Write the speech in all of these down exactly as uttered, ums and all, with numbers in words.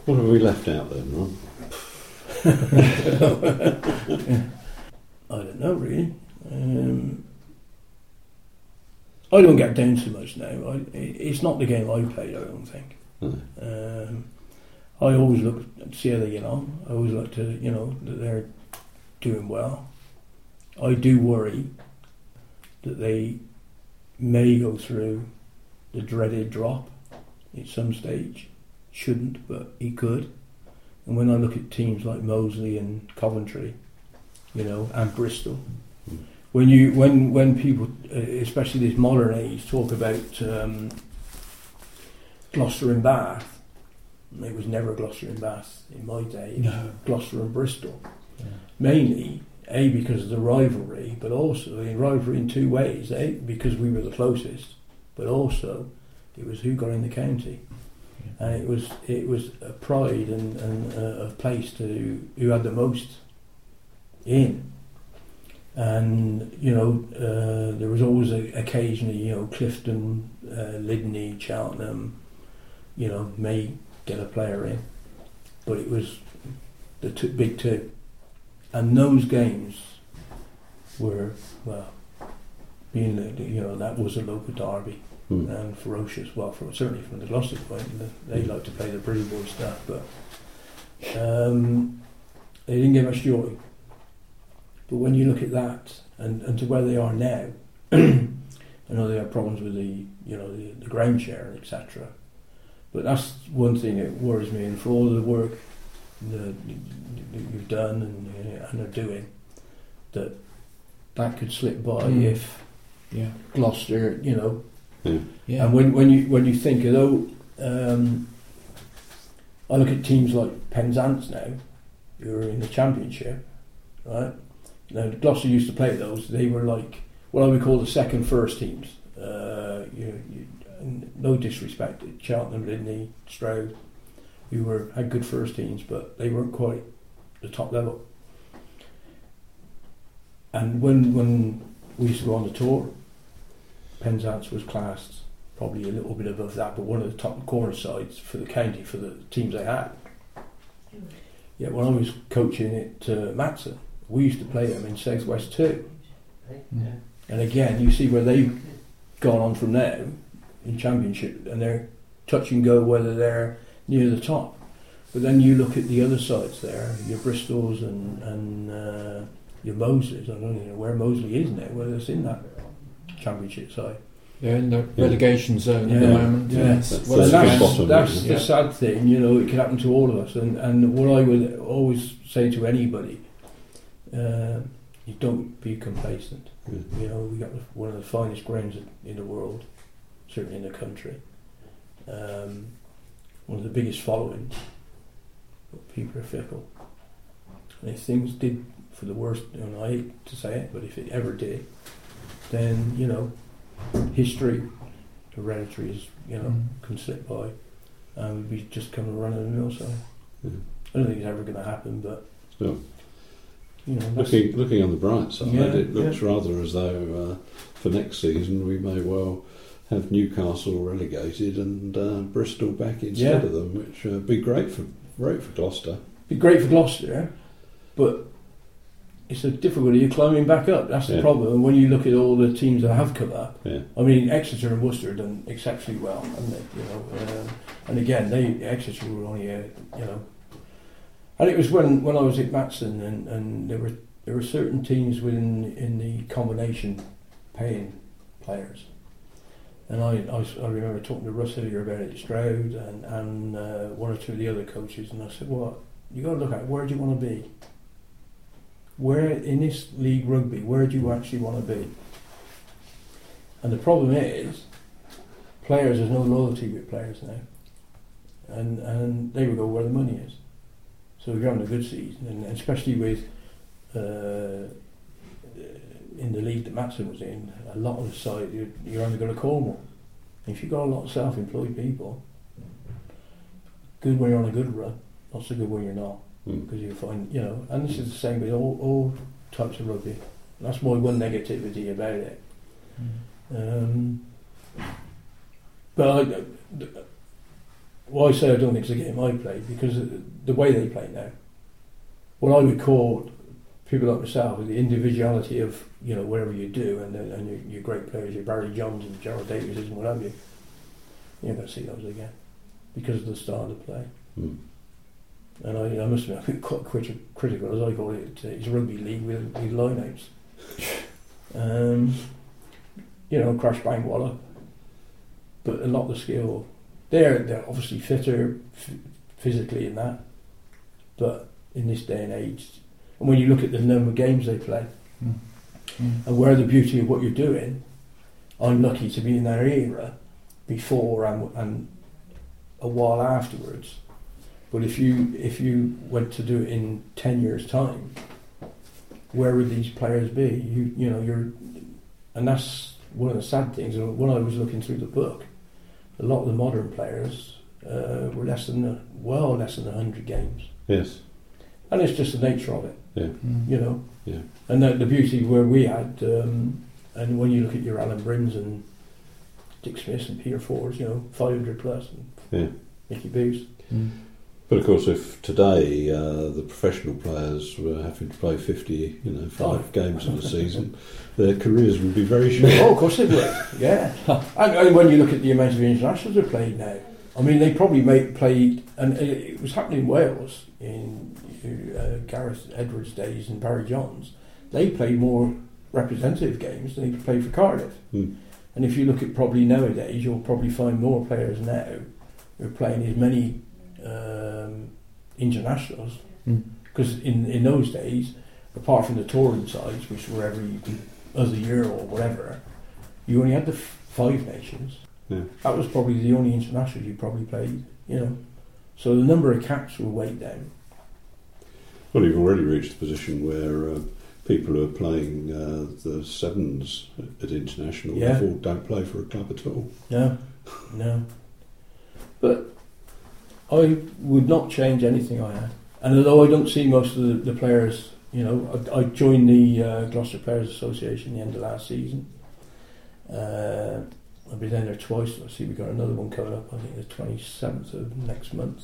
What have we left out then, Ron? I don't know really. Um, I don't get down so much now. I, it's not the game I played, I don't think. No. Um, I always look to see how they get on. I always look to, you know, that they're doing well. I do worry that they may go through the dreaded drop at some stage. Shouldn't, but he could. And when I look at teams like Moseley and Coventry, you know, and Bristol, mm. when you when when people, especially this modern age, talk about um, Gloucester and Bath, it was never Gloucester and Bath in my day. It was no. Gloucester and Bristol, yeah. Mainly A because of the rivalry, but also in rivalry in two ways. A because we were the closest, but also it was who got in the county. And it was it was a pride and, and a, a place to who had the most in, and you know uh, there was always a, occasionally you know Clifton, uh, Lydney, Cheltenham, you know may get a player in, but it was the two, big two, and those games were well being the, you know that was a local derby. Hmm. And ferocious. Well, from, certainly from the Gloucester point, they like to play the pretty boy stuff, but um, they didn't get much joy. But when you look at that and, and to where they are now, I know they have problems with the you know the, the ground share, et cetera. But that's one thing that worries me. And for all the work that you've done and, and are doing, that that could slip by mm. if yeah. Gloucester, you know. Yeah. Yeah. And when, when you when you think of though, um, I look at teams like Penzance now, who are in the Championship, right? Now Gloucester used to play those. They were like what I would call the second first teams. Uh, you, you, no disrespect to Cheltenham, Lydney, Stroud, who were had good first teams, but they weren't quite the top level. And when when we used to go on the tour, Penzance was classed probably a little bit above that, but one of the top corner sides for the county, for the teams they had. Yeah, when I was coaching at uh, Matson, we used to play them in South West too. Mm. And again, you see where they've gone on from now in Championship, and they're touch and go whether they're near the top. But then you look at the other sides there, your Bristols and, and uh, your Mosleys. I don't even know where Moseley is now, whether it's in that Championship side. They're in the yeah. relegation zone yeah. at the moment. Yeah. Yes. That's, well, that's, that's, that's the yeah. sad thing, you know, it could happen to all of us. And, and what I would always say to anybody, uh, you don't be complacent. Mm. You know, we got one of the finest grounds in the world, certainly in the country. Um, one of the biggest followings, but people are fickle. And if things did for the worst, and I hate to say it, but if it ever did, then, you know, history, hereditary is, you know, mm. can slip by, and we just come and run of the mill. So mm. I don't think it's ever going to happen, but still, you know, looking looking on the bright side, yeah, it looks yeah. rather as though uh, for next season we may well have Newcastle relegated and uh, Bristol back instead yeah. of them, which would uh, be great for great for Gloucester. Be great for Gloucester, but it's a difficulty of climbing back up. That's the yeah. problem. And when you look at all the teams that have come up, yeah. I mean, Exeter and Worcester have done exceptionally well, haven't they? You know, um, and again, they Exeter were only, uh, you know, and it was when, when I was at Matson, and, and there were there were certain teams within in the combination paying players, and I I, was, I remember talking to Russ earlier about it, Stroud, and and uh, one or two of the other coaches, and I said, well, you got to look at where do you want to be. Where in this league rugby, where do you actually want to be? And the problem is, players, there's no loyalty with players now, and and they will go where the money is. So if you're having a good season, and especially with uh, in the league that Matson was in, a lot of the side you're, you're only going to Cornwall. If you've got a lot of self-employed people, good when you're on a good run, not so good when you're not. Because you find, you know, and this is the same with all, all types of rugby. That's my one negativity about it. Mm. Um, but I, well, I say I don't think it's a game I play because the way they play now, what I would call people like myself, the individuality of, you know, whatever you do, and and your, your great players, your Barry Johns and Gerald Davies and what have you, you're going to see those again because of the style of play. Mm. And I, I must admit, I've been quite criti- critical, as I call it, it's rugby league with, with line-outs. um, you know, crash, bang, wallop. But a lot of the skill, they're, they're obviously fitter f- physically in that, but in this day and age, and when you look at the number of games they play, mm. Mm. and where the beauty of what you're doing, I'm lucky to be in that era before and, and a while afterwards. But if you if you went to do it in ten years' time, where would these players be? You you know you're, and that's one of the sad things. And when I was looking through the book, a lot of the modern players uh, were less than a, well less than a hundred games. Yes, and it's just the nature of it. Yeah, mm. you know. Yeah, and the, the beauty where we had, um, and when you look at your Alan Brims and Dick Smiths and Peter Fords, you know, five hundred plus, and yeah, Mickey Booth. Mm. But of course, if today uh, the professional players were having to play fifty, you know, five Oh. games in a season, their careers would be very short. Oh, of course they would. Yeah, and, and when you look at the amount of internationals they're playing now, I mean, they probably make played, and it, it was happening in Wales in uh, Gareth Edwards' days and Barry Johns. They played more representative games than they played for Cardiff. Mm. And if you look at probably nowadays, you'll probably find more players now who are playing as many um, internationals, because mm. in, in those days, apart from the touring sides, which were every other year or whatever, you only had the f- five nations. Yeah. That was probably the only internationals you probably played, you know. So the number of caps were way down. Well, you've already reached the position where uh, people who are playing uh, the sevens at international Yeah. level don't play for a club at all. No, no. But I would not change anything I had. And although I don't see most of the, the players, you know, I, I joined the uh, Gloucester Players Association at the end of last season. Uh, I've been down there twice. I see we've got another one coming up, I think the twenty-seventh of next month.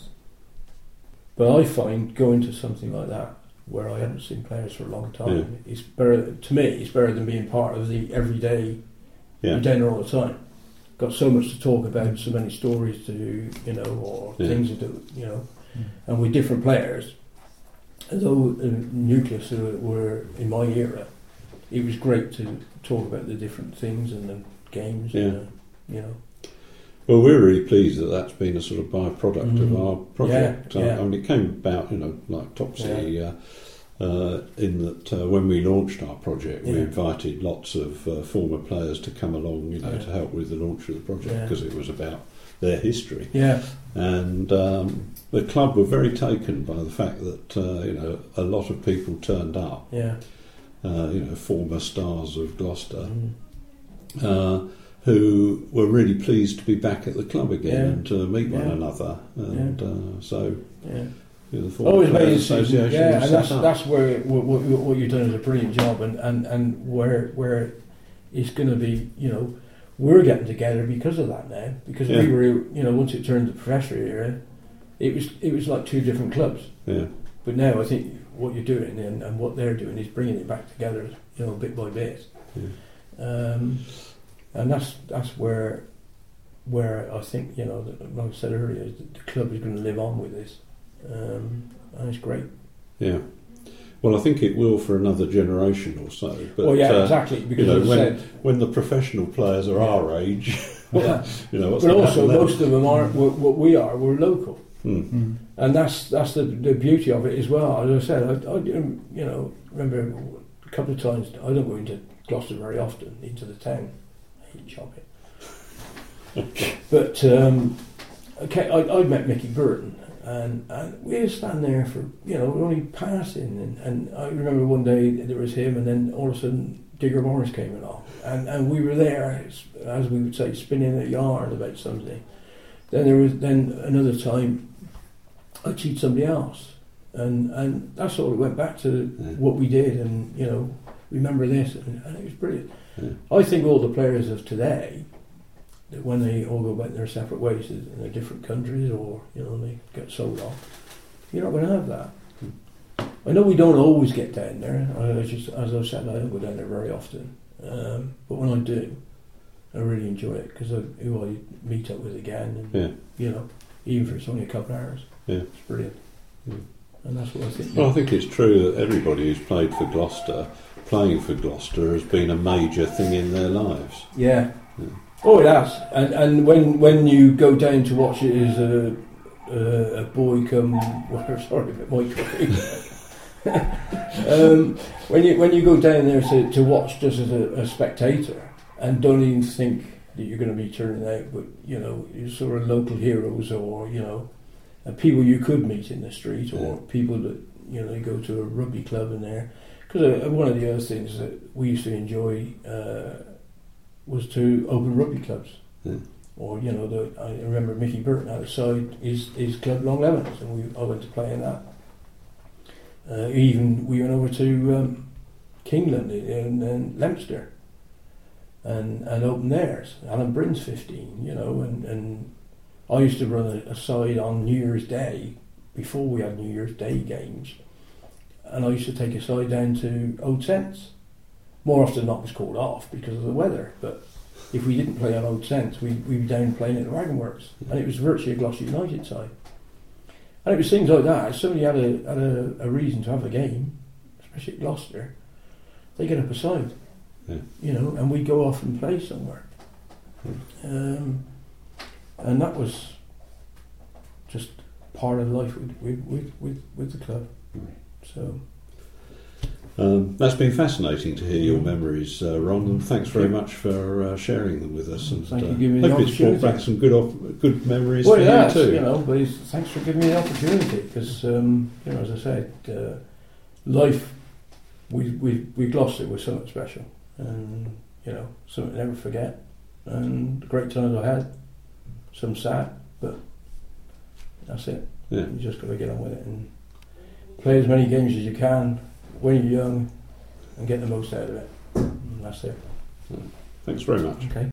But I find going to something like that, where I haven't seen players for a long time, yeah. it's better, to me, it's better than being part of the everyday, yeah. you're down there all the time. Got so much to talk about, so many stories to, you know, or yeah. things to do, you know, mm. and with different players. Although uh, Nucleus uh, were in my era, it was great to talk about the different things and the games, yeah. and, uh, you know. Well, we're really pleased that that's been a sort of byproduct mm. of our project. Yeah, yeah. Uh, I mean, it came about, you know, like Topsy, yeah. uh, uh, in that uh, when we launched our project, yeah. we invited lots of uh, former players to come along, you know, yeah. to help with the launch of the project, because yeah. it was about their history. Yeah. And um, the club were very taken by the fact that, uh, you know, a lot of people turned up. Yeah. Uh, you know, former stars of Gloucester. Mm. Uh, who were really pleased to be back at the club again yeah. and to meet yeah. one another, and yeah. uh, so yeah. you know, the Former Always Players made Association, yeah, and that's up. that's where what, what, what you've done is a brilliant job, and, and, and where where it's going to be, you know, we're getting together because of that now, because yeah. we were, you know, once it turned to professional era, it was it was like two different clubs. Yeah. But now I think what you're doing and, and what they're doing is bringing it back together, you know, bit by bit. Yeah. Um, And that's that's where where I think, you know, like I said earlier, the club is going to live on with this, um, and it's great. Yeah. Well, I think it will for another generation or so. But, well, yeah, uh, exactly. Because you know, as I when said, when the professional players are yeah. our age, yeah. you know, what's but going also to happen most of them are what we are. We're local, mm. Mm. and that's that's the the beauty of it as well. As I said, I, I you know remember a couple of times. I don't go into Gloucester very often, into the town. Shopping. But um, okay, I, I met Mickey Burton, and, and we'd stand there for, you know, only passing, and, and I remember one day there was him, and then all of a sudden Digger Morris came along, and, and we were there, as we would say, spinning a yarn about something. Then there was then another time I cheated somebody else, and and that's all. It went back to yeah. what we did, and you know, remember this, and, and it was brilliant. Yeah. I think all the players of today that when they all go back their separate ways in their different countries, or you know they get sold off, you're not going to have that. I know we don't always get down there. I just, as I've said, I don't go down there very often. Um, but when I do, I really enjoy it because who I meet up with again, and Yeah. you know, even if it's only a couple of hours, Yeah. it's brilliant. Yeah. And that's what I think. Well, I think it's true that everybody who's played for Gloucester, playing for Gloucester, has been a major thing in their lives. Yeah. Yeah. Oh, it has. And and when when you go down to watch it as a a, a boy come, well, sorry, but my um, when you when you go down there to, to watch just as a, a spectator and don't even think that you're going to be turning out, but you know, you're sort of local heroes, or you know, and people you could meet in the street, or Yeah. people that you know, you go to a rugby club in there. Because uh, one of the other things that we used to enjoy uh, was to open rugby clubs. Yeah. Or you know, the, I remember Mickey Burton outside his his club Long Levens, and we I went to play in that. Uh, even we went over to um, Kingland in, in Leominster, and and opened theirs. Alan Bryn's fifteen, you know, and, and I used to run a, a side on New Year's Day before we had New Year's Day games, and I used to take a side down to Old Saints. More often than not, it was called off because of the weather, but if we didn't play on Old Saints, we we'd be down playing at the Wagon Works, and it was virtually a Gloucester United side. And it was things like that. If somebody had a had a, a reason to have a game, especially at Gloucester, they get up a side, Yeah. you know, and we go off and play somewhere. Um, and that was just part of life with with with, with, with the club. So. Um, that's been fascinating to hear your memories, uh, Ron, and thanks very much for uh, sharing them with us. And Thank you uh, for giving me the hope it's brought opportunity. back some good op- good memories Well, for yeah, you too. you know, but it's, thanks for giving me the opportunity because, um, you know, as I said, uh, life with with with Gloucester was something special, and you know, something to never forget. And the great times I had, some sad, but that's it. Yeah. You just got to get on with it and play as many games as you can when you're young and get the most out of it. And that's it. Thanks very much. Okay.